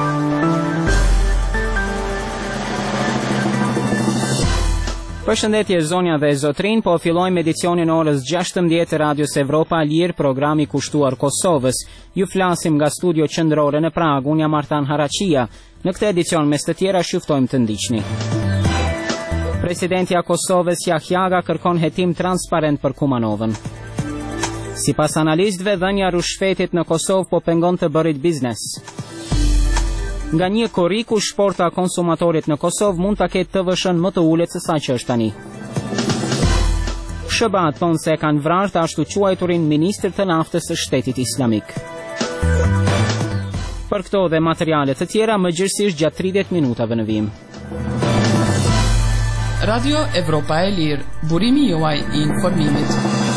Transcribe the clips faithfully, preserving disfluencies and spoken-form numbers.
Përshëndetje zonja dhe zotrin, po fillojmë edicionin orës gjashtëmbëdhjetë të Radios Evropa Lirë, programi kushtuar Kosovës. Ju flasim nga studio qendrore në Prag, unë jam Artan Haraqia. Në këtë edicion mes të tjera shuftojmë të ndiqni. Presidentja Kosovës Jahjaga kërkon hetim transparent për Kumanovën. Sipas analistëve, dhënia rushfetit në Kosovë po pengon të bërit biznes. Nga një korriku, shporta konsumatorit në Kosovë mund të ketë të vëshën më të ulët se sa që është tani. S B A thonë se kanë vrarë të ashtu quajturin ministër të naftës së Shtetit Islamik. Për këto dhe materiale të tjera, më gjithësisht gjatë tridhjetë minutave në vim. Radio Evropa e Lirë, burimi juaj i informimit.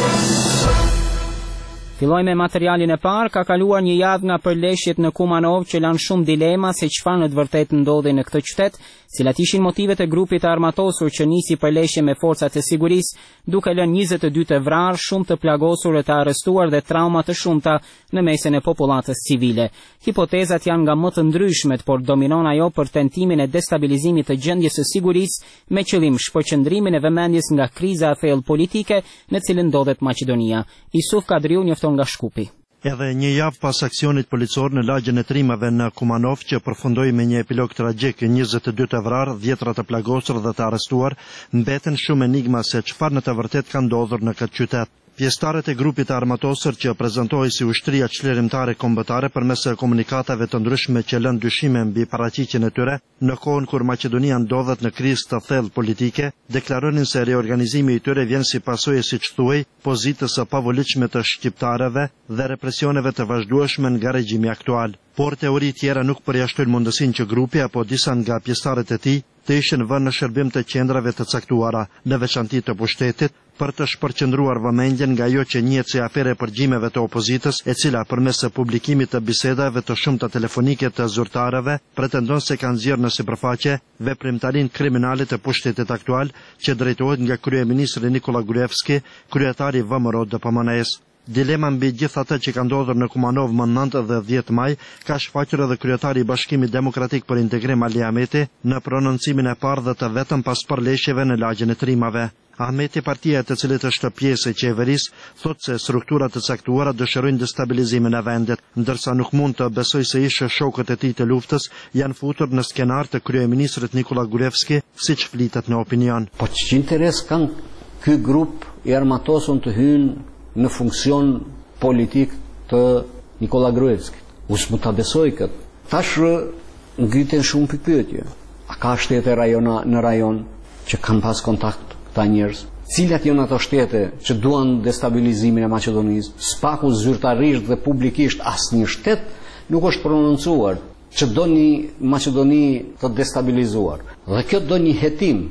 Filloj me materialin e parë. Ka kaluar një javë nga përleshjet në Kumanov që lanë shumë dilema se çfarë në të vërtetë ndodhi në këtë qytet, cilat ishin motivet e grupit të armatosur që nisi përleshje me forcat e sigurisë, duke lënë njëzet e dy të vrarë, shumë të plagosur e të arrestuar dhe trauma të shumta në mesin e popullatës civile. Hipotezat janë nga më të ndryshmet, por dominon ajo për tentimin e destabilizimit të gjendjes së sigurisë me qëllim shpërqendrimin e vëmendjes nga kriza e thellë politike në cilën ndodhet Maqedonia. Isuf Kadriu njofton nga Shkupi. Edhe një javë pas aksionit policor në lagjen e trimave në Kumanov që përfundoi me një epilog tragjik, njëzet e dy të vrarë, dhjetra të plagosur dhe të arrestuar, mbeten shumë enigma se çfarë në të vërtetë ka ndodhur në këtë qytet. Pjesëtarët e grupit të armatosur që prezantohej si ushtria çlirimtare kombëtare përmes komunikatave të ndryshme që lënë dyshime mbi paraqitjen e tyre, në kohën kur Maqedonia ndodhet në krizë të thellë politike, deklaronin se reorganizimi i tyre vjen si pasojë, siç thuhej, pozitës së pavolitshme të shqiptarëve dhe represioneve të vazhdueshme nga regjimi aktual. Por teori tjera nuk përjashtojnë mundësinë që grupi apo disa nga pjesëtarët e tij të ishin vënë në shërbim të qendrave të caktuara, në veçanti të pushtetit, për të shpërqendruar vëmendjen nga ajo që njihet si afere e përgjimeve të opozitës, e cila përmes së publikimit të bisedave të shumta telefonike të zyrtarëve pretendon se kanë nxjerrë në sipërfaqe veprimtarinë kriminale të pushtetit aktual, që drejtohet nga kryeministri Nikola Gruevski, kryetari V M R O D P M N S. Dilema mbi gjithë atë që ka ndodhur në Kumanov më nëntë dhe dhjetë maj ka shfaqur edhe kryetari i Bashkimit Demokratik për Integrim Ali Ahmeti në prononcimin e parë dhe të vetëm pas përleshjeve në lagjen e trimave. Ahmeti, partia e të cilit është pjesë e qeverisë, thotë se strukturat të caktuara dëshirojnë destabilizimin e vendit, ndërsa nuk mund të besoj se ishte shokët e tij të luftës janë futur në skenar të kryeministrit Nikola Gruevski, siç flitet në opinion. Po ç'interes interes kanë ky grup i armatosur të hynë në funksion politik të Nikola Gruevskit? Us mund ta besoj këtë. Tash ngrihen shumë pikpyetje. A ka shtete rajona në rajon që kanë pas kontakt këta njerëz? Cilat janë ato shtete që duan destabilizimin e Maqedonisë? Spaku zyrtarisht dhe publikisht asnjë shtet nuk është prononcuar që do një Maqedoni të destabilizuar. Dhe kjo do një hetim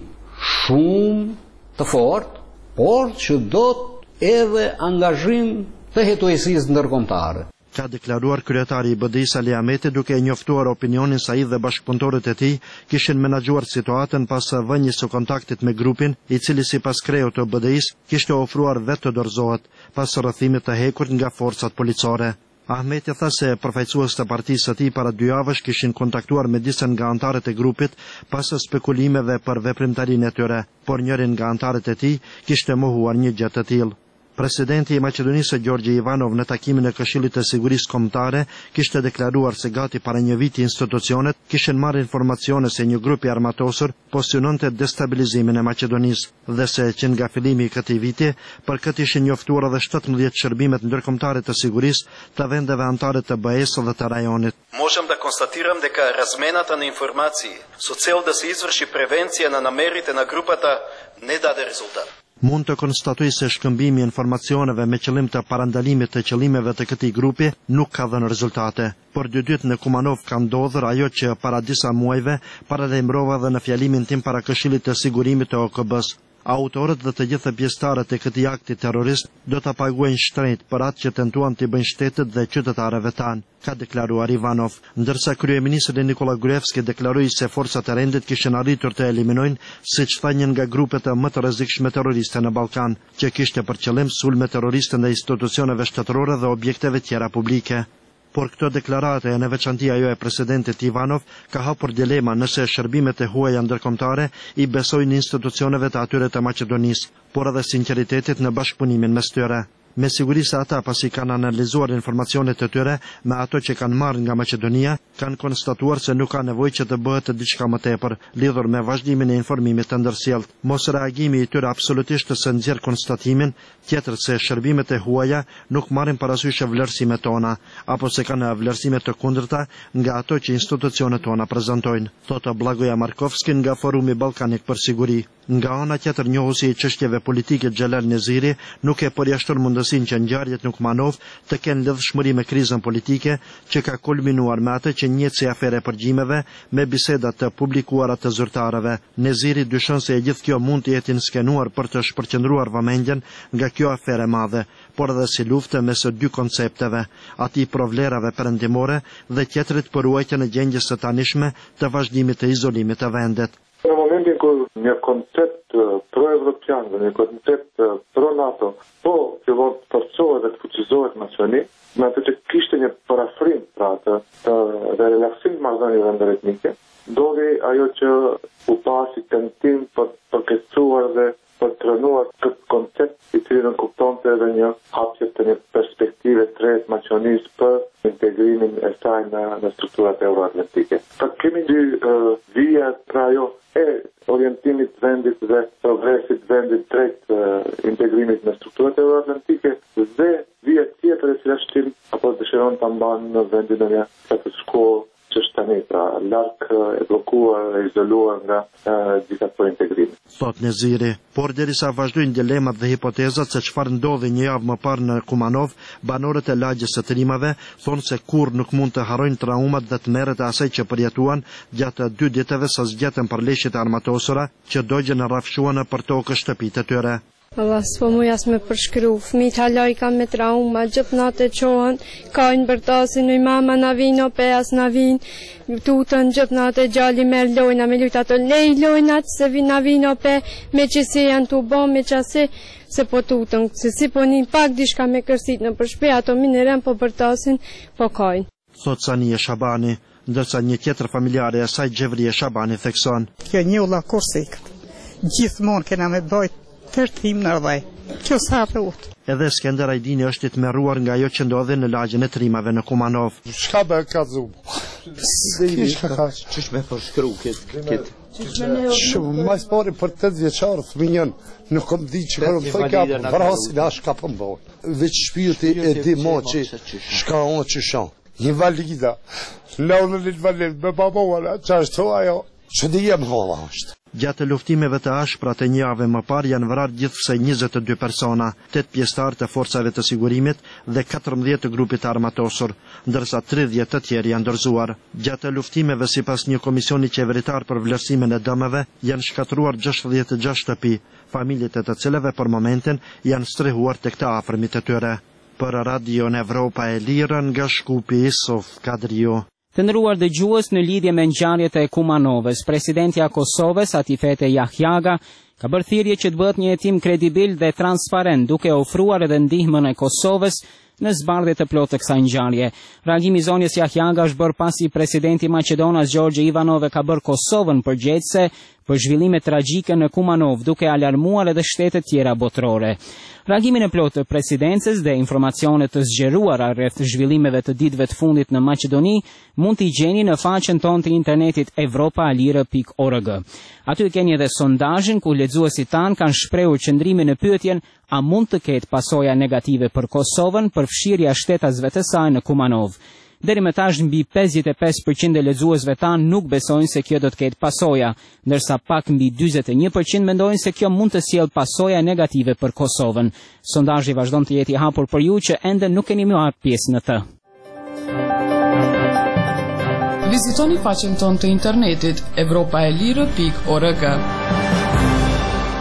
shumë të fortë, por që do edhe angazhim të hetuesisë ndërkombëtare. Ka deklaruar kryetari i B D I-s Ali Ahmeti, duke njoftuar opinionin se ai dhe bashkëpunëtorët e tij kishin menaxhuar situatën pas vënies së kontaktit me grupin, i cili sipas kreut të B D I-s kishte ofruar vetë të dorëzohet pas rrethimit të hekur nga forcat policore. Ahmeti tha se përfaqësues të partisë së tij para dy javësh kishin kontaktuar me disa nga anëtarët e grupit pas spekulimeve për veprimtarinë e tyre, por njërin nga anëtarët e tij kishte mohuar një gjë të tillë. Presidenti i Maqedonisë Gjorgji Ivanov në takimin e Këshillit të Sigurisë Kombëtare kishte deklaruar se gati para një viti institucionet kishin marrë informacione se një grup i armatosur po synonte destabilizimin e Maqedonisë dhe se që nga fillimi i këtij viti për këtë ishin njoftuar edhe shtatëmbëdhjetë shërbimet ndërkombëtare të sigurisë të vendeve anëtare të B E S dhe të rajonit. Можем да констатирам дека размената на информации со цел да се изврши превенција на намерите на групата не даде резултат. Mund të konstatoj se shkëmbimi i informacioneve me qëllim të parandalimit të qëllimeve të këtij grupi nuk ka dhënë rezultate. Por dy ditë në Kumanov ka ndodhur ajo që para disa muajve paralajmërova dhe në fjalimin tim para Këshillit të Sigurimit të O K B-s. Autorët dhe të gjithë pjesëtarët e këtij akti terrorist do ta paguajnë shtrenjtë për atë që tentuan t'i bëjnë shtetet dhe qytetarëve tanë, ka deklaruar Ivanov, ndërsa kryeministri Nikola Gruevski deklaroi se forcat e rendit kishin arritur të eliminojnë, siç tha, një nga grupet më të rrezikshme terroriste në Ballkan, që kishte për qëllim sulme terroriste ndaj institucioneve shtetërore dhe objekteve tjera publike. por këto deklarate e në veçanti ajo e presidentit Ivanov ka hapur dilema nëse shërbimet e huaja ndërkombëtare i besojnë institucioneve të atyre të Maqedonisë, por edhe sinqeritetit në bashkëpunimin mes tyre. Me siguri se ata, pasi kanë analizuar informacionet të tyre me ato që kanë marrë nga Maqedonia, kanë konstatuar se nuk ka nevojë që të bëhet diçka më tepër lidhur me vazhdimin e informimit të ndërsjellët. Mos reagimi i tyre absolutisht se nxjerr konstatimin tjetër se shërbimet e huaja nuk marrin parasysh vlerësimet tona, apo se kanë vlerësime të kundërta nga ato që institucionet tona prezantojnë, thotë Blagoja Markovski nga Forumi Ballkanik për Siguri. Nga ana tjetër, njohuesi i çështjeve politike Xhelal Neziri nuk e përjashton mundësinë që ngjarjet në Kumanov të kenë lidhshmëri me krizën politike që ka kulminuar me atë që njihet si afere e përgjimeve me biseda të publikuara të zyrtarëve. Neziri dyshon se e gjithë kjo mund të jetë skenuar për të shpërqendruar vëmendjen nga kjo afere madhe, por edhe si luftë mes dy koncepteve, atij për vlerave perëndimore dhe tjetrit për ruajtjen e gjendjes së tanishme të vazhdimit të izolimit të vendit. Në momentin kur një koncept pro-evropian dhe një koncept pro-NATO po fillon të forcohet dhe të fuqizohet Maqedoni, me atë që kishte një parafrim pra të, të dhe relaksim të marrëdhënieve ndërretnike, ndodhi ajo që u pasi tentim për përkecuar dhe për të rënuar këtë koncept i cili nënkuptonte edhe një hapje të një perspektive të re të Maqedonisë për integrimin e saj në, në strukturat euroatlantike. Ta kemi dy uh, vija pra ajo e orientimit të vendit dhe progresit të vendit drejt uh, integrimit në strukturat euroatlantike dhe vija tjetër e cila shtim apo dëshiron ta mbanë në vendin e një status quo që është tani pra larg e bllokuar e izoluar nga gjithë ato integrimi. Thot Neziri, por derisa vazhdojnë dilemat dhe hipotezat se çfarë ndodhi një javë më parë në Kumanov, banorët e lagjes së Trimave thonë se kurrë nuk mund të harrojnë traumat dhe tmerret e asaj që përjetuan gjatë dy ditëve sa zgjatën përleshjet e armatosura që dogjën rrafshuan për tokë shtëpitë e tyre. Allah s'po mu jas me përshkru, fmit haloj ka me trauma, gjithë natë e qohën, kajnë bërtasin, në mama na vinë, o pejas na vinë, tutën gjithë natë e gjalli me lojna, me lujtë ato lej lojnat, se vinë na vinë, o pe, me qësi janë të bom, me qësi, se po tutën, se si po një pak dishka me kërsit në përshpe, ato minerem po bërtasin, po kajnë. Thot Sania Shabani, ndërsa një tjetër familjare e saj Gjevrie Shabani thekson. Kjo një ulla korsikët, gjithmonë kena me bajt tërtim në rdhej, kjo sa rrut. Edhe Skender Ajdini është i tmerruar nga ajo që ndodhi në lagjen e Trimave në Kumanov. Çka be ka zup? Çish me përshkru këtë këtë. Shumë më spori për tetë vjeçar fëmijën, nuk kam di që kam thënë ka vrasi dash ka po mbon. Veç shpirti e di mo që shka on që shon. Një valida. Launë në valid me babola, çashtu ajo. Që di jem hova është. Gjatë luftimeve të ashpra të një javë më parë janë vrarë gjithsej njëzet e dy persona, tetë pjesëtarë të forcave të sigurimit dhe katërmbëdhjetë të grupit armatosur, ndërsa tridhjetë të tjerë janë dorëzuar. Gjatë luftimeve sipas një komisioni qeveritar për vlerësimin e dëmeve janë shkatruar gjashtëdhjetë e gjashtë shtëpi, familjet e të cilave për momentin janë strehuar tek të afërmit e tyre. Për Radion Evropa e Lirë nga Shkupi, Sof Kadriu. Të nderuar dëgjues, në lidhje me ngjarjet e Kumanovës, presidentja e Kosovës Atifete Jahjaga ka bërë thirrje që të bëhet një hetim kredibil dhe transparent, duke ofruar edhe ndihmën e Kosovës në zbardhje të plotë të kësaj ngjarje. Reagimi i zonjës Jahjaga është bërë pasi presidenti i Maqedonas Gjorgje Ivanov ka bërë Kosovën përgjegjëse për zhvillimet tragjike në Kumanov, duke alarmuar edhe shtetet tjera botërore. Reagimin e plotë të presidencës dhe informacionet të zgjeruara rreth zhvillimeve të ditëve të fundit në Maqedoni mund t'i gjeni në faqen tonë të internetit evropa alire pikë org. Aty keni edhe sondazhin ku lexuesit tanë kanë shprehur qëndrimin në pyetjen a mund të ketë pasoja negative për Kosovën për fshirja shtetasve të saj në Kumanov. Deri më tash mbi pesëdhjetë e pesë përqind e lexuesve tanë nuk besojnë se kjo do të ketë pasoja, ndërsa pak mbi dyzet e një përqind mendojnë se kjo mund të sjellë pasoja negative për Kosovën. Sondazhi vazhdon të jetë i hapur për ju që ende nuk keni marrë pjesë në të. Vizitoni faqen tonë të internetit evropa e lirë pikë org.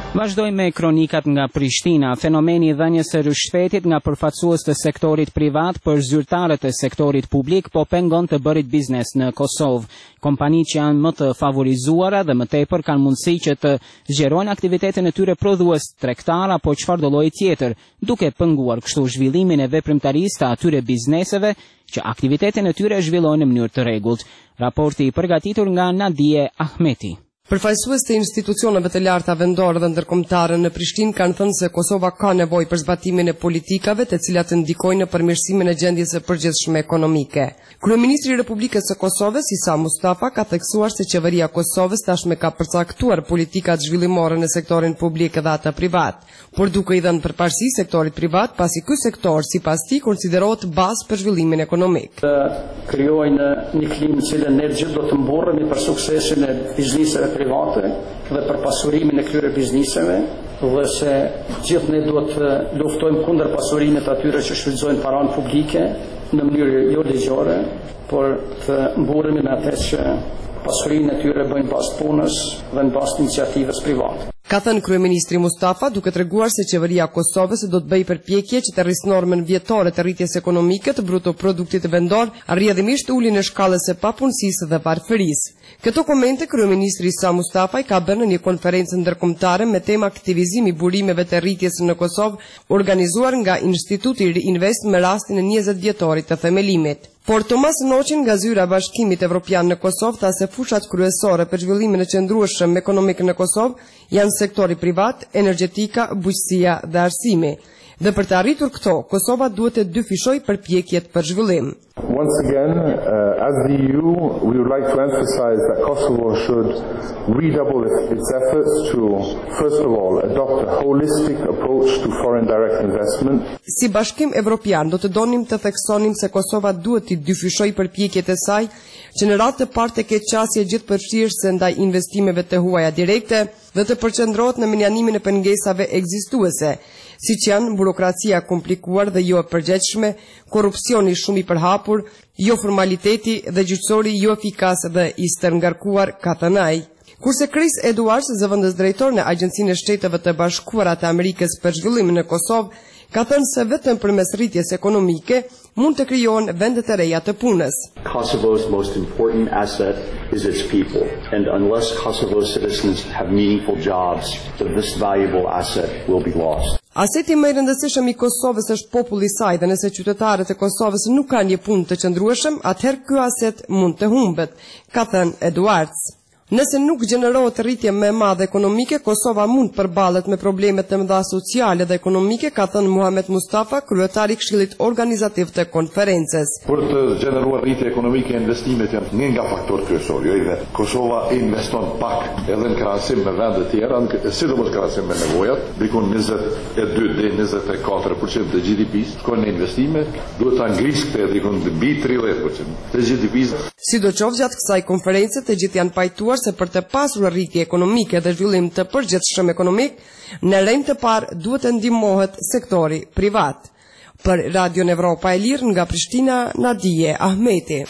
Vazhdoj me kronikat nga Prishtina. Fenomeni i dhënies së rishfetit nga përfaqësues të sektorit privat për zyrtarët e sektorit publik po pengon të bërit biznes në Kosovë. Kompanitë që janë më të favorizuara dhe më tepër kanë mundësi që të zgjerojnë aktivitetin e tyre prodhues tregtar apo çfarëdo lloji tjetër, duke penguar kështu zhvillimin e veprimtarisë të atyre bizneseve që aktivitetin e tyre zhvillojnë në mënyrë të rregullt. Raporti i përgatitur nga Nadie Ahmeti. Përfaqësues të institucioneve të larta vendore dhe ndërkombëtare në Prishtinë kanë thënë se Kosova ka nevojë për zbatimin e politikave të cilat ndikojnë në përmirësimin e gjendjes së përgjithshme ekonomike. Kryeministri i Republikës së Kosovës, Isa Mustafa, ka theksuar se qeveria e Kosovës tashmë ka përcaktuar politikat zhvillimore në sektorin publik dhe atë privat, por duke i dhënë përparësi sektorit privat, pasi ky sektor sipas tij konsiderohet bazë për zhvillimin ekonomik. Krijojnë një klimë që ne gjithë do të mburremi për suksesin e bizneseve private dhe për pasurimin e këtyre bizneseve dhe se gjithë ne duhet të luftojmë kundër pasurimit të atyre që shfrytëzojnë paranë publike në mënyrë jo ligjore, por të mburremi me atë që pasurinë e tyre bëjnë bazë punës dhe në bazë iniciativës private. Ka thënë kryeministri Mustafa, duke treguar se qeveria e Kosovës do të bëjë përpjekje që të rrisë normën vjetore të rritjes ekonomike të bruto produktit vendor, rrjedhimisht uljen e shkallës së papunësisë dhe varfërisë. Këto komente kryeministri Isa Mustafa i ka bërë në një konferencë ndërkombëtare me temë aktivizimi i burimeve të rritjes në Kosovë, organizuar nga Instituti Ri-Invest me rastin e njëzet vjetorit të themelimit. Por Tomas Noqin nga zyra e Bashkimit Evropian në Kosovë tha se fushat kryesore për zhvillimin e qëndrueshëm ekonomik në Kosovë janë sektori privat, energjetika, bujqësia dhe arsimi. Dhe për të arritur këto, Kosova duhet të dyfishojë përpjekjet për zhvillim. Once again, uh, as the E U, we would like to emphasize that Kosovo should redouble its efforts to, first of all, adopt a holistic approach to foreign direct investment. Si Bashkim Evropian, do të donim të theksonim se Kosova duhet të dyfishojë përpjekjet e saj që në radhë të parë të ketë qasje gjithë përfshirëse ndaj investimeve të huaja direkte dhe të përqendrohet në menjanimin e pengesave ekzistuese, siç janë burokracia komplikuar dhe jo e përgjegjshme, korrupsioni shumë i përhapur, jo formaliteti dhe gjyqësori jo efikas dhe i stërngarkuar, ka thënë ai. Kurse Chris Edwards, zëvendës drejtor në Agjencinë e Shteteve të Bashkuara të Amerikës për zhvillimin në Kosovë, ka thënë se vetëm përmes rritjes ekonomike mund të krijohen vende të reja të punës. Kosovo's most important asset is its people, and unless Kosovo's citizens have meaningful jobs, this valuable asset will be lost. Aseti më i rëndësishëm i Kosovës është populli i saj dhe nëse qytetarët e Kosovës nuk kanë një punë të qëndrueshëm, atëherë ky aset mund të humbet, ka thënë Edwards. Nëse nuk gjenerohet rritje më e madhe ekonomike, Kosova mund përballet me probleme të mëdha sociale dhe ekonomike, ka thënë Muhamet Mustafa, kryetari i Këshillit Organizativ të konferencës. Për të gjeneruar rritje ekonomike, investimet janë një nga faktorët kryesorë. Jo dhe Kosova investon pak edhe në krahasim me vende të tjera, sidomos krahasim me nevojat, diku njëzet e dy deri njëzet e katër përqind të G D P-s shkojnë në investime, duhet ta ngrisë këtë diku mbi tridhjetë përqind të G D P-s. Sidoqoftë gjatë kësaj konferencë të gjithë janë pajtuar se për të pasur rritje ekonomike dhe zhvillim të përgjithshëm ekonomik, në rend të parë duhet të ndihmohet sektori privat. Për Radio Evropa e Lirë nga Prishtina, Nadie Ahmeti.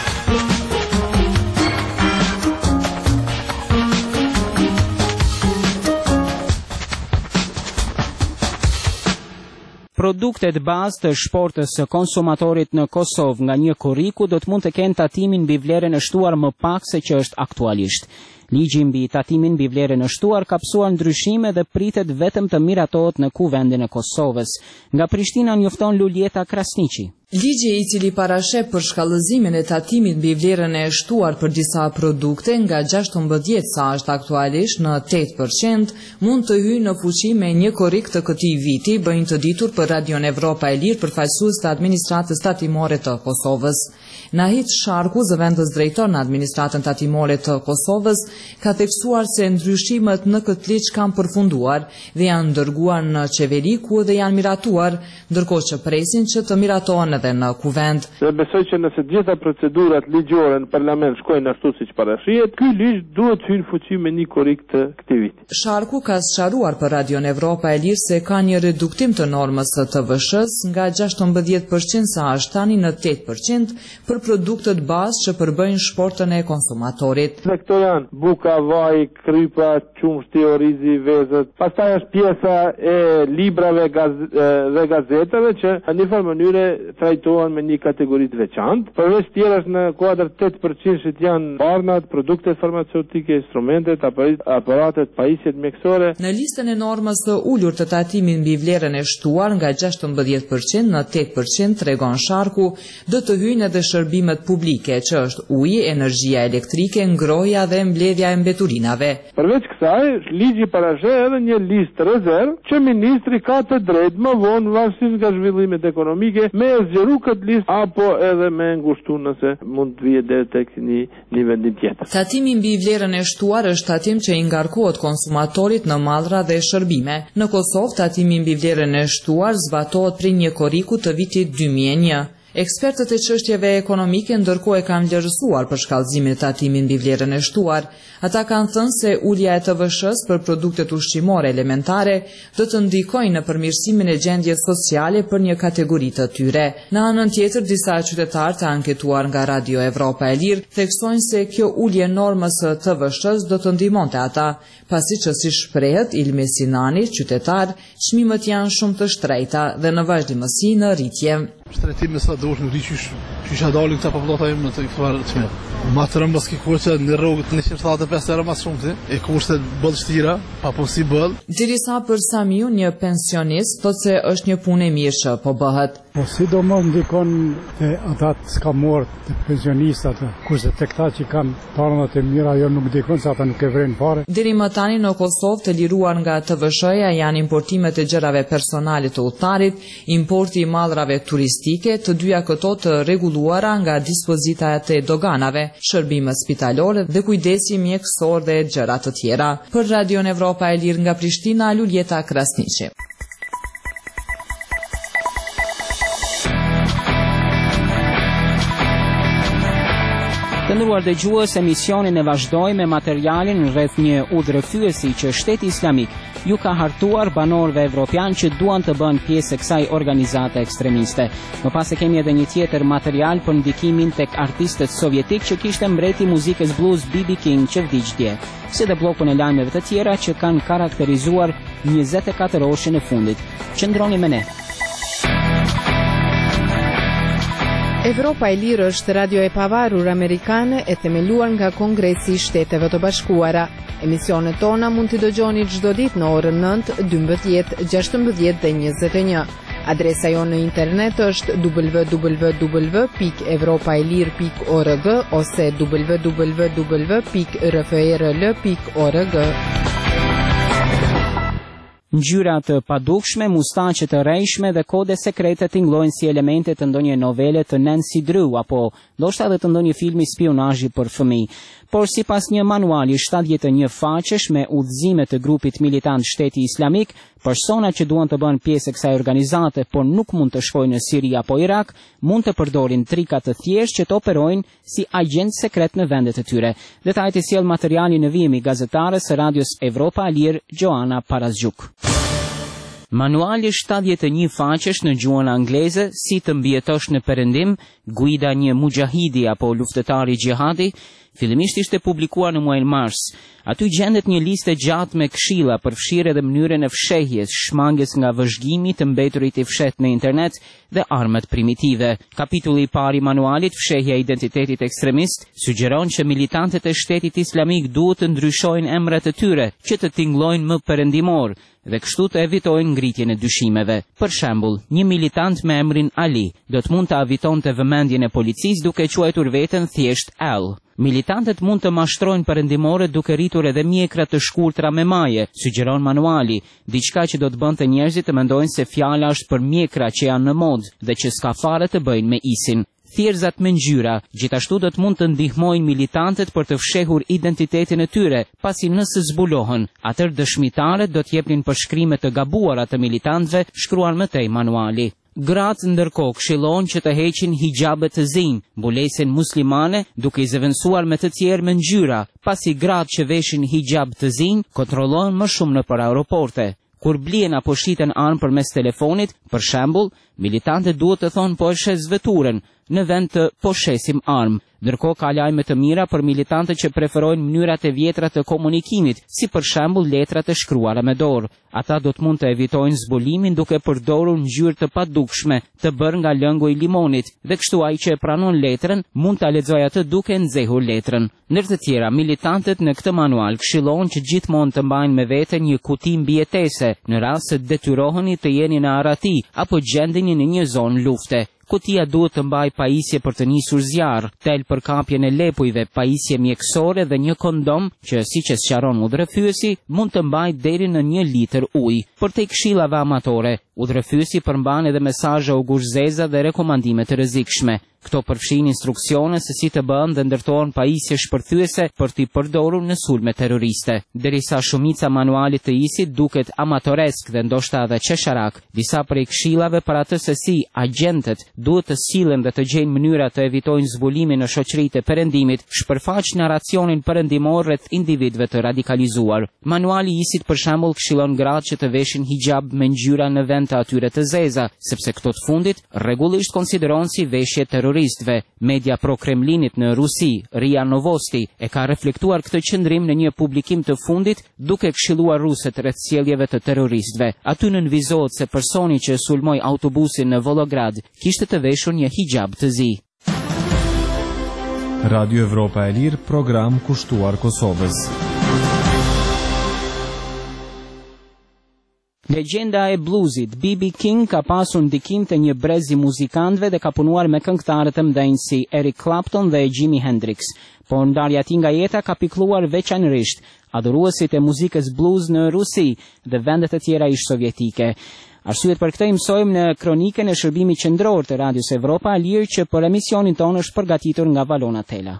Produktet bazë të shportës së konsumatorit në Kosovë nga një korriku do të mund të kenë tatimin mbi vlerën e shtuar më pak se që është aktualisht. Ligji mbi tatimin mbi vlerën e shtuar ka psuar ndryshime dhe pritet vetëm të miratohet në kuvendin e Kosovës. Nga Prishtina njofton Luljeta Krasniqi. Ligji i cili parashep për shkallëzimin e tatimit mbi vlerën e shtuar për disa produkte nga gjashtëmbëdhjetë sa është aktualisht në tetë përqind, mund të hyjë në fuqi me një korrik të këtij viti, bëjnë të ditur për Radion Evropa e Lirë përfaqësues të administratës tatimore të Kosovës. Nahit Sharku, zëvendës drejtor në administratën tatimore të Kosovës, ka theksuar se ndryshimet në këtë ligj kanë përfunduar dhe janë dërguar në qeveri ku dhe janë miratuar, ndërkohë që presin që të miratohen vonë edhe në kuvend. Dhe besoj që nëse gjitha procedurat ligjore në parlament shkojnë ashtu siç parashihet, ky ligj duhet hyjë në fuqi me një korrik të këtij viti. Sharku ka sqaruar për Radion Evropa e Lirë se ka një reduktim të normës së T V S-s nga gjashtëmbëdhjetë përqind sa është tani në tetë përqind për produktet bazë që përbëjnë shportën e konsumatorit. Dhe këto janë buka, vaj, krypa, qumshti, orizi, vezët. Pastaj është pjesa e librave gaz dhe gazetave që në një farë mënyre trajtohen me një kategori të veçantë. Përveç tjerash në kuadër tetë përqind janë barnat, produktet farmaceutike, instrumentet, aparatet, pajisjet mjekësore. Në listën e normës të ulur të tatimit mbi vlerën e shtuar nga gjashtëmbëdhjetë përqind në tetë përqind, tregon Sharku, do të hyjnë edhe shërbimet publike, që është uji, energjia elektrike, ngrohja dhe mbledhja e mbeturinave. Përveç kësaj, ligji parasheh edhe një listë rezervë që ministri ka të drejtë më vonë varësisht nga zhvillimet ekonomike me e zgjeru këtë listë apo edhe me ngushtu nëse mund të vijë deri tek një, një vendim tjetër. Tatimi mbi vlerën e shtuar është tatim që i ngarkohet konsumatorit në mallra dhe shërbime. Në Kosovë, tatimi mbi vlerën e shtuar zbatohet prej një korriku të vitit dy mijë e një. Ekspertët e çështjeve ekonomike ndërkohë e kanë vlerësuar për shkallëzimin e tatimit mbi vlerën e shtuar. Ata kanë thënë se ulja e T V S-s për produktet ushqimore elementare do të ndikojë në përmirësimin e gjendjes sociale për një kategori të tyre. Në anën tjetër, disa qytetarë të anketuar nga Radio Evropa e Lirë theksojnë se kjo ulje normës së T V S-s do të ndihmonte ata, pasi që si shprehet Ilmi Sinani, qytetar, çmimet janë shumë të shtrejta dhe në vazhdimësi në rritje. Shtrejtimi sa do është në rriqish që isha dalin këta popullata im në të këfar të mirë. Ma të rëmbës ki kurse në rrugët në njëzet e pesë herë mas shumë ti, e kurse bëllë shtira, pa po si bëllë. Dirisa për Samiu, një pensionist, thot se është një punë e mirë që po bëhet. Po si do më ndikon e ata të s'ka morë të pensionistat, kurse të këta që kanë tarëndat e mira, jo nuk ndikon se ata nuk e vrenë fare. Deri më tani në Kosovë të liruar nga T V S-ja janë importimet e gjërave personale të udhëtarit, importi i mallrave turistike, të dyja këto të rregulluara nga dispozitat e doganave, shërbime spitalore dhe kujdesi mjekësor dhe gjëra të tjera. Për Radion Evropa e Lirë nga Prishtina, Luljeta Krasniqi. Të nderuar dëgjues, emisionin e vazhdoi me materialin rreth një udhërrëfyesi që Shteti Islamik ju ka hartuar banorëve evropian që duan të bënë pjesë e kësaj organizate ekstremiste. Më pas e kemi edhe një tjetër material për ndikimin tek artistët sovjetik që kishte mbreti muzikës blues B B King që vdiq dje, si dhe bllokun e lajmeve të tjera që kanë karakterizuar njëzet e katër orëshin e fundit. Qëndroni me ne. Evropa e Lirë është radio e pavarur amerikane e themeluar nga Kongresi i Shteteve të Bashkuara. Emisionet tona mund t'i dëgjoni çdo ditë në orën nëntë, dymbëdhjetë, gjashtëmbëdhjetë dhe njëzet e një. Adresa jonë në internet është w w w pikë evropaelir pikë org ose w w w pikë r f r l pikë org. Ngjyra të padukshme, mustaqe të rrejshme dhe kode sekrete tingëllojnë si elemente të ndonjë novele të Nancy Drew apo ndoshta edhe të ndonjë filmi spionazhi për fëmijë. Por sipas një manuali shtatëdhjetë e një faqesh me udhëzime të grupit militant Shteti Islamik, personat që duan të bënë pjesë e kësaj organizate por nuk mund të shkojnë në Siri apo Irak, mund të përdorin trika të thjeshtë që të operojnë si agent sekret në vendet e tyre. Detajet i sjell materiali në vijim i gazetares së Radios Evropa e Lirë, Joana Parazgjuk. Manuali shtatëdhjetë e një faqesh në gjuhën angleze, si të mbijetosh në perëndim, guida një mujahidi apo luftëtari xhihadi, fillimisht ishte publikuar në muajin mars. Aty gjendet një listë gjatë me këshilla për fshirje dhe mënyrën e fshehjes, shmangjes nga vëzhgimi të mbeturit i fshehtë në internet dhe armët primitive. Kapitulli i parë i manualit, fshehja e identitetit ekstremist, sugjeron që militantët e Shtetit Islamik duhet të ndryshojnë emrat e tyre që të tingëllojnë më perëndimor dhe kështu të evitojnë ngritjen e dyshimeve. Për shembull, një militant me emrin Ali do të mund të evitonte vëmendjen e policisë duke quajtur veten thjesht Al. Militantët mund të mashtrojnë perëndimore duke rritur edhe mjekra të shkurtra me maje, sugjeron manuali, diçka që do të bënte njerëzit të mendojnë se fjala është për mjekra që janë në modë dhe që s'ka fare të bëjnë me isin. Thjerëzat me ngjyra gjithashtu do të mund të ndihmojnë militantët për të fshehur identitetin e tyre, pasi nëse zbulohen, atëherë dëshmitarët do të jepnin përshkrime të gabuara të militantëve, shkruan më tej manuali. Gratë ndërkohë këshillon që të heqin hijabet të zinj, mbulesën muslimane, duke i zëvendësuar me të tjerë me ngjyra, pasi gratë që veshin hijab të zinj kontrollohen më shumë nëpër aeroporte. Kur blien apo shiten anë përmes telefonit, për shembull, militantët duhet të thonë po e shes veturën, në vend të po shesim armë. Ndërkohë ka lajme të mira për militantët që preferojnë mënyrat e vjetra të komunikimit, si për shembull letrat e shkruara me dorë. Ata do të mund të evitojnë zbulimin duke përdorur ngjyrë të padukshme të bërë nga lëngu i limonit, dhe kështu ai që e pranon letrën mund ta lexojë atë duke nxehur letrën. Ndër të tjera, militantët në këtë manual këshillojnë që gjithmonë të mbajnë me vete një kuti mbijetese në rast se detyroheni të jeni në arati apo gjendeni në një zonë lufte. Kutia duhet të mbaj pajisje për të nisur zjarr, tel për kapjen e lepujve, pajisje mjekësore dhe një kondom që, siç e sqaron udhëfyesi, mund të mbaj deri në një litër ujë. Për te këshillave amatore, udhëfyesi përmban edhe mesazhe ugurëzeza dhe rekomandime të rrezikshme. Këto përfshin instruksione se si të bëhen dhe ndërtohen pajisje shpërthyese për t'i përdorur në sulme terroriste. Derisa shumica manualit të isit duket amatoresk dhe ndoshta edhe qesharak, disa prej këshillave për atë se si agentët duhet të sillen dhe të gjejnë mënyra të evitojnë zbulimin në shoqëritë e perëndimit, shpërfaq narracionin perëndimor rreth individëve të radikalizuar. Manuali i isit për shembull këshillon gratë që të veshin hijab me ngjyra në vend të atyre të zeza, sepse këto të fundit rregullisht konsiderohen si veshje terroriste. Media pro-Kremlinit në Rusi, Ria Novosti, e ka reflektuar këtë qëndrim në një publikim të fundit duke këshilluar ruset rreth sjelljeve të terroristëve. Aty nënvizohet se personi që sulmoi autobusin në Volograd kishte të veshur një hijab të zi. Radio Evropa e Lirë, program kushtuar Kosovës. Legjenda e bluzit B B King ka pasur ndikim të një brezi muzikantëve dhe ka punuar me këngëtarë të mëdhenj si Eric Clapton dhe Jimi Hendrix, por ndarja e tij nga jeta ka pikëlluar veçanërisht adhuruesit e muzikës blues në Rusi dhe vendet e tjera ish sovjetike. Arsyet për këtë i mësojmë në kronikën e shërbimit qendror të Radios Evropa e Lirë që për emisionin tonë është përgatitur nga Valona Tela.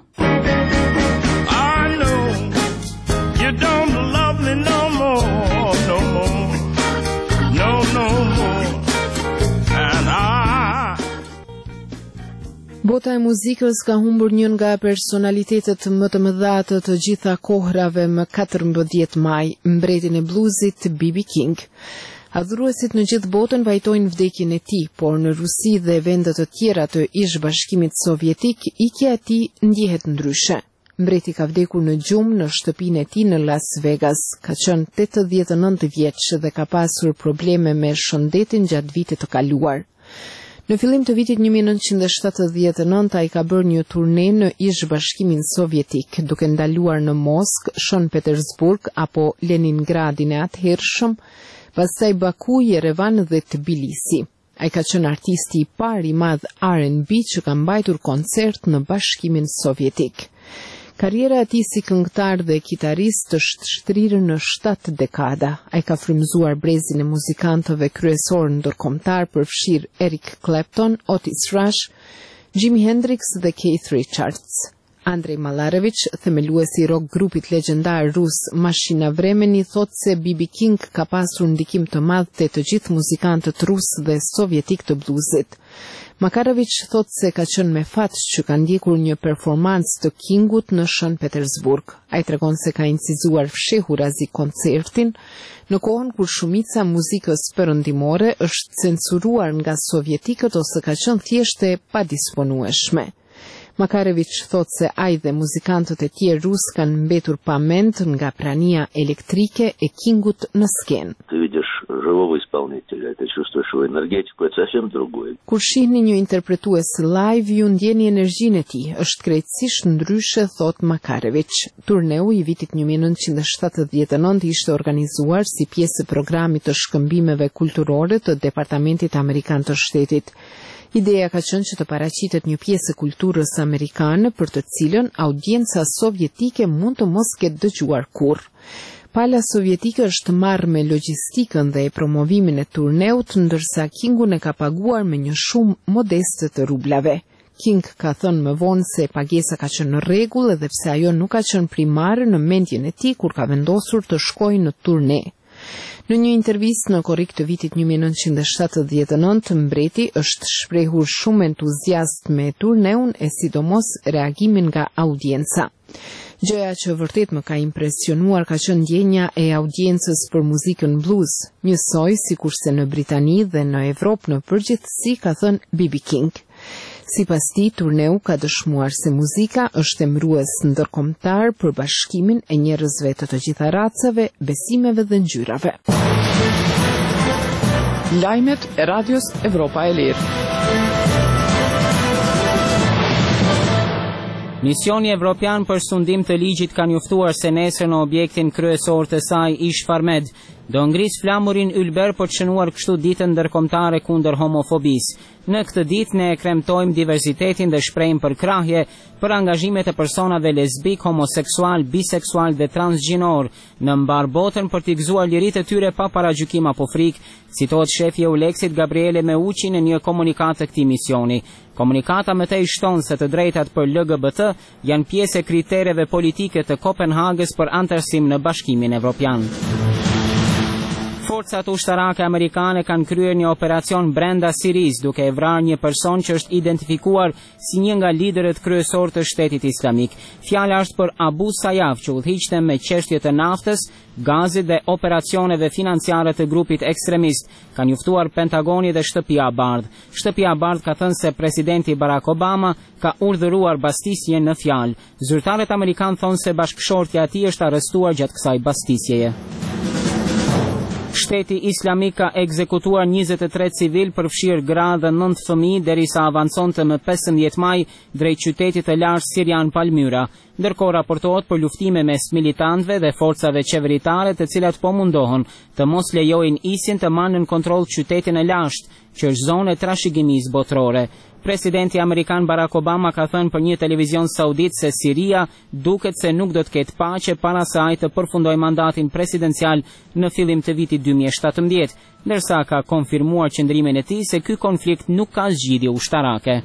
Bota e muzikës ka humbur njën nga personalitetet më të mëdha të të gjitha kohrave më katërmbëdhjetë maj, mbretin e bluzit B B King. Adhuruesit në gjithë botën vajtojnë vdekjen e tij, por në Rusi dhe vendet të tjera të ish bashkimit sovjetik, ikja e tij ndjehet ndryshe. Mbreti ka vdekur në gjumë në shtëpinë e tij në Las Vegas, ka qenë tetëdhjetë e nëntë vjeç dhe ka pasur probleme me shëndetin gjatë vitit të kaluar. Në fillim të vitit një mijë e nëntëqind e shtatëdhjetë e nëntë ai ka bërë një turne në ish bashkimin sovjetik, duke ndaluar në Moskë, Shën Petersburg apo Leningradin e atëhershëm, pastaj Baku, Yerevan dhe Tbilisi. Ai ka qenë artisti i parë i madh R and B që ka mbajtur koncert në bashkimin sovjetik. Karriera e tij si këngëtar dhe kitarist është shtrirë në shtatë dekada. Ai ka frymëzuar brezin e muzikantëve kryesor ndërkombëtar përfshir Eric Clapton, Otis Rush, Jimi Hendrix dhe Keith Richards. Andrei Malarevic, themeluesi i rock grupit legjendar rus Mashina Vremeni, thot se B B King ka pasur ndikim të madh te të gjithë muzikantët rus dhe sovjetik të bluzit. Makarovic thot se ka qenë me fat që ka ndjekur një performancë të Kingut në Shën Petersburg. Ai tregon se ka incizuar fshehurazi koncertin në kohën kur shumica muzikës perëndimore është censuruar nga sovjetikët ose ka qenë thjesht e padisponueshme. Makarevic thot se ai dhe muzikantët e tjerë rus kanë mbetur pa mend nga prania elektrike e Kingut në skenë. Ты видишь живого исполнителя, это чувствуешь его энергетику, это совсем другое. Kur shihni një interpretues live, ju ndjeni energjinë e tij, është krejtësisht ndryshe, thot Makarevic. Turneu i vitit një mijë e nëntëqind e shtatëdhjetë e nëntë ishte organizuar si pjesë e programit të shkëmbimeve kulturore të Departamentit Amerikan të Shtetit. Ideja ka qenë që të paraqitet një pjesë e kulturës amerikane për të cilën audienca sovjetike mund të mos ketë dëgjuar kurrë. Pala sovjetike është marrë me logjistikën dhe promovimin e turneut, ndërsa Kingun e ka paguar me një shumë modeste të rublave. King ka thënë më vonë se pagesa ka qenë në rregull edhe pse ajo nuk ka qenë primare në mendjen e tij kur ka vendosur të shkojë në turne. Në një intervistë në korrik të vitit një mijë e nëntëqind e shtatëdhjetë e nëntë, mbreti është shprehur shumë entuziast me turneun e sidomos reagimin nga audienca. Gjëja që vërtet më ka impresionuar ka qenë ndjenja e audiencës për muzikën blues, njësoj sikurse në Britani dhe në Evropë në përgjithësi, ka thënë B B King. Sipas tij, turneu ka dëshmuar se muzika është emërues ndërkombëtar për bashkimin e njerëzve të të gjitha racave, besimeve dhe ngjyrave. Lajmet e Radios Evropa e Lirë. Misioni Evropian për sundim të ligjit ka njoftuar se nesër në objektin kryesor të saj Ish Farmed do ngris flamurin ylber për të shënuar kështu ditën ndërkombëtare kundër homofobisë. Në këtë ditë ne e kremtojmë diversitetin dhe shprehim përkrahje për angazhimet e personave lesbik, homoseksual, biseksual dhe transgjinor në mbar botën për t'i gëzuar liritë e tyre pa paragjykim apo frikë, citohet shefi e Uleksit Gabriele Meucci në një komunikat të këtij misioni. Komunikata më tej shton se të drejtat për L G B T janë pjesë e kritereve politike të Kopenhagës për antarësim në Bashkimin Evropian. Forcat ushtarake amerikane kanë kryer një operacion brenda Sirisë duke e vrarë një person që është identifikuar si një nga liderët kryesor të Shtetit Islamik. Fjala është për Abu Sayyaf, që udhëhiqte me çështje të naftës, gazit dhe operacioneve financiare të grupit ekstremist, ka njoftuar Pentagoni dhe Shtëpia e Bardhë. Shtëpia e Bardhë ka thënë se presidenti Barack Obama ka urdhëruar bastisje në fjalë. Zyrtarët amerikanë thonë se bashkëshortja e tij është arrestuar gjatë kësaj bastisjeje. Shteti Islamik ka ekzekutuar njëzet e tre civil përfshirë gra dhe nëntë fëmijë derisa avanconte më pesëmbëdhjetë maj drejt qytetit të lartë sirian Palmyra. Ndërkohë raportohet për luftime mes militantëve dhe forcave qeveritare të cilat po mundohen të mos lejojnë ISIN të marrë në kontroll qytetin e lashtë, që është zonë e trashëgimisë botërore. Presidenti amerikan Barack Obama ka thënë për një televizion saudit se Siria duket se nuk do të ketë paqe para se ai të përfundojë mandatin presidencial në fillim të vitit dy mijë e shtatëmbëdhjetë, ndërsa ka konfirmuar qëndrimin e tij se ky konflikt nuk ka zgjidhje ushtarake.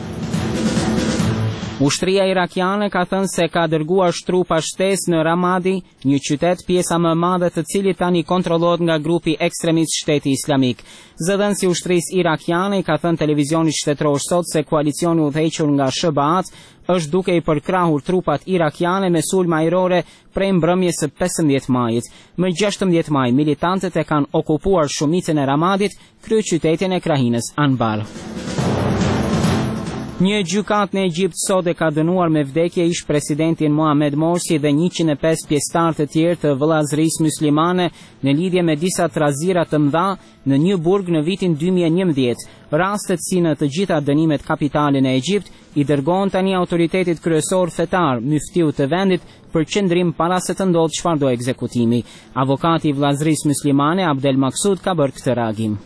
Ushtria irakiane ka thënë se ka dërguar shtrupa shtesë në Ramadi, një qytet pjesa më e madhe të cilit tani kontrollohet nga grupi ekstremist Shteti Islamik. Zëdhënësi i ushtrisë irakiane i ka thënë televizionit shtetëror sot se koalicioni udhëhequr nga S B A është duke i përkrahur trupat irakiane me sulme ajrore prej mbrëmjes së pesëmbëdhjetë majit. Më gjashtëmbëdhjetë maj, militantët e kanë okupuar shumicën e Ramadit, kryeqytetin e krahinës Anbar. Një gjykat në Egjipt sot e ka dënuar me vdekje ish presidentin Mohamed Morsi dhe njëqind e pesë pjesëtar të tjerë të vëllazërisë muslimane në lidhje me disa trazira të mëdha në një burg në vitin dy mijë e njëmbëdhjetë. Rastet si në të gjitha dënimet kapitale në Egjipt i dërgohen tani autoritetit kryesor fetar, muftiu të vendit, për qëndrim para se të ndodhë çfarëdo ekzekutimi. Avokati i vëllazërisë muslimane Abdel Maksud ka bërë këtë reagim.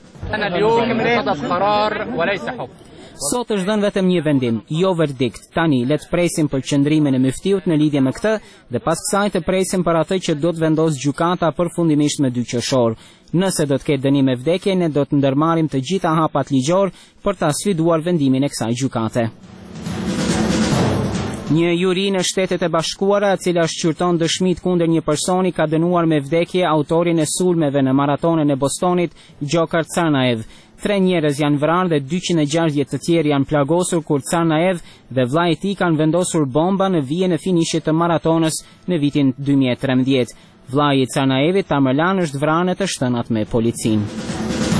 Sot është dhënë vetëm një vendim, jo verdikt. Tani le të presim për qëndrimin e muftiut në lidhje me këtë dhe pas kësaj të presim për atë që do të vendosë gjykata përfundimisht me dy qershor. Nëse do të ketë dënim me vdekje, ne do të ndërmarrim të gjitha hapat ligjor për ta sfiduar vendimin e kësaj gjykate. Një juri në Shtetet e Bashkuara, e cila shqyrton dëshmit kundër një personi, ka dënuar me vdekje autorin e sulmeve në maratonën e Bostonit, Gjokar Tsarnaev. Tre njerëz janë vrarë dhe dyqind e gjashtëdhjetë të tjerë janë plagosur kur Tsarnaev dhe vllai i tij kanë vendosur bomba në vijën e finishit të maratonës në vitin dy mijë e trembëdhjetë. Vllai i Tsarnaevit, Tamerlan, është vrarë në të shtënat me policinë.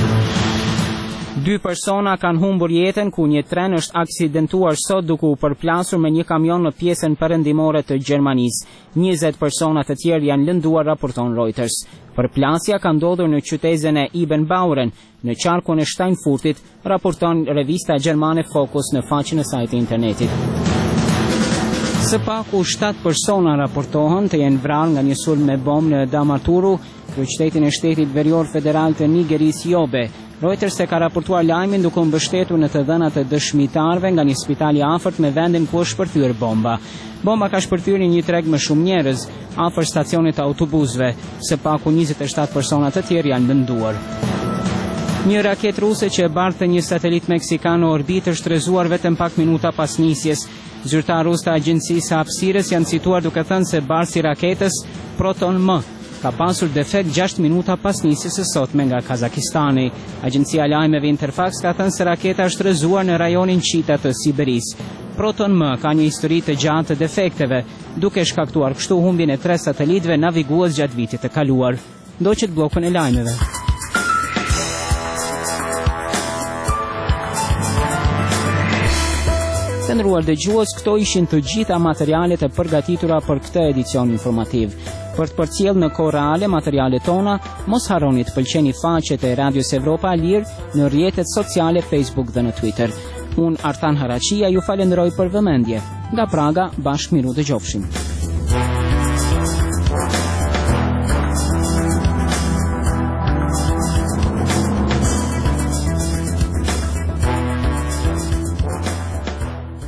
Dy persona kanë humbur jetën ku një tren është aksidentuar sot duke u përplasur me një kamion në pjesën perëndimore të Gjermanisë. njëzet persona të tjerë janë lënduar, raporton Reuters. Përplasja ka ndodhur në qytetin e Ibn Bauren, në qarkun e Steinfurtit, raporton revista gjermane Focus në faqen e saj të internetit. Së paku shtatë persona raportohen të jenë vrarë nga një sulm me bombë në Damaturu, kryeqytetin e shtetit verior federal të Nigeris Yobe. Reuters e ka raportuar lajmin duke u mbështetur në të dhënat e dëshmitarëve nga një spital i afërt me vendin ku është shpërthyer bomba. Bomba ka shpërthyer një treg me shumë njerëz afër stacionit të autobusëve. Së paku njëzet e shtatë persona të tjerë janë lënduar. Një raket ruse që e bardhte një satelit meksikan në orbitë është rrezuar vetëm pak minuta pas nisjes. Zyrtar rus të agjencisë së hapësirës janë cituar duke thënë se bardhësi raketës Proton M ka pasur defekt gjashtë minuta pas nisjes së sotme nga Kazakistani. Agjencia e lajmeve Interfax ka thënë se raketa është rrëzuar në rajonin Qita të Siberisë. Proton M ka një histori të gjatë të defekteve, duke shkaktuar kështu humbjen e tre satelitëve navigues gjatë vitit të kaluar. Ndoqet bllokun e lajmeve. Të nderuar dëgjues, këto ishin të gjitha materialet e përgatitura për këtë edicion informativ. Për të përcjellë në kohë reale materialet tona, mos harroni të pëlqeni faqet e Radios Evropa e Lirë në rrjetet sociale Facebook dhe në Twitter. Unë Artan Haraqia ju falenderoj për vëmendje. Nga Praga, bashkë miru dëgjofshim.